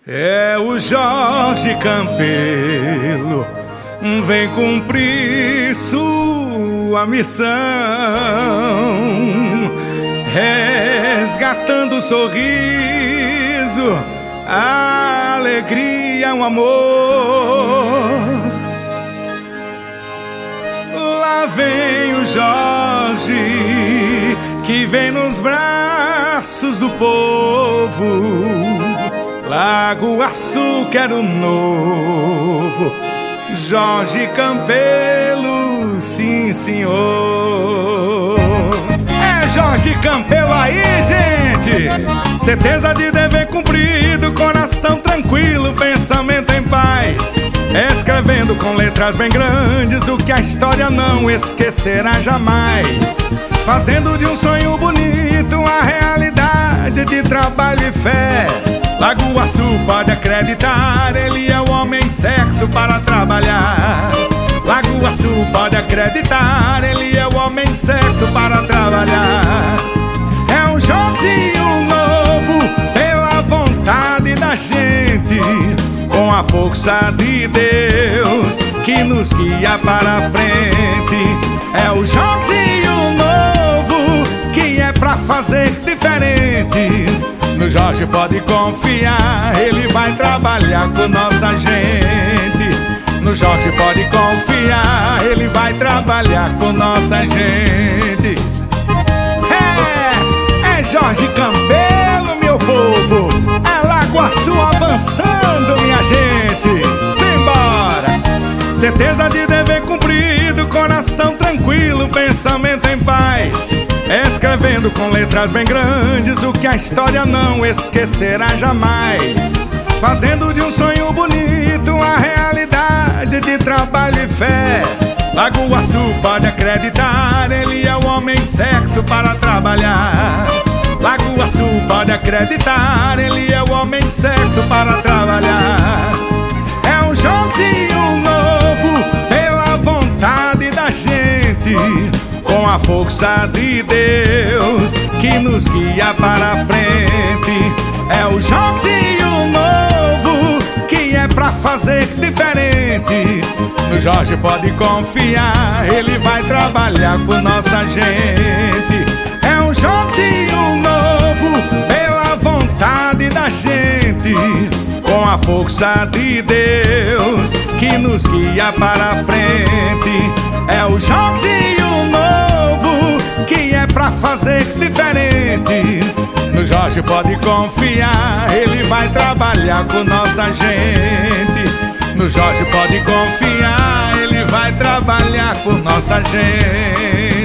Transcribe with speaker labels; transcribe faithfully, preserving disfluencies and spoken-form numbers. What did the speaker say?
Speaker 1: É o Jorge Campelo, vem cumprir sua missão, resgatando o sorriso, a alegria, o amor. Lá vem o Jorge, que vem nos braços do povo. Lagoaçu quero novo, Jorge Campelo, sim senhor. É Jorge Campelo aí, gente. Certeza de dever cumprido, coração tranquilo, pensamento em paz, escrevendo com letras bem grandes o que a história não esquecerá jamais, fazendo de um sonho bonito a realidade de trabalho e fé. Lagoaçu pode acreditar, ele é o homem certo para trabalhar. Lagoaçu pode acreditar, ele é o homem certo para trabalhar. É um Jorginho novo, pela vontade da gente, com a força de Deus que nos guia para a frente. É o Jorginho novo, que é pra fazer diferente. No Jorge pode confiar, ele vai trabalhar com nossa gente. No Jorge pode confiar, ele vai trabalhar com nossa gente. É, é Jorge Campelo, meu povo. É Lagoaçu avançando, minha gente. Simbora! Certeza de dever cumprido, coração tranquilo, pensamento em paz, escrevendo com letras bem grandes o que a história não esquecerá jamais, fazendo de um sonho bonito a realidade de trabalho e fé. Lagoaçu pode acreditar, ele é o homem certo para trabalhar. Lagoaçu pode acreditar, ele é o homem certo para trabalhar. É um Jorginho novo, pela vontade da gente, com a força de Deus que nos guia para a frente. É o Jorginho novo, que é pra fazer diferente. No Jorge pode confiar, ele vai trabalhar por nossa gente. É um Jorginho novo, pela vontade da gente, com a força de Deus que nos guia para a frente. É o Jorginho novo, que é pra fazer diferente. No Jorge pode confiar, ele vai trabalhar com nossa gente. No Jorge pode confiar, ele vai trabalhar por nossa gente.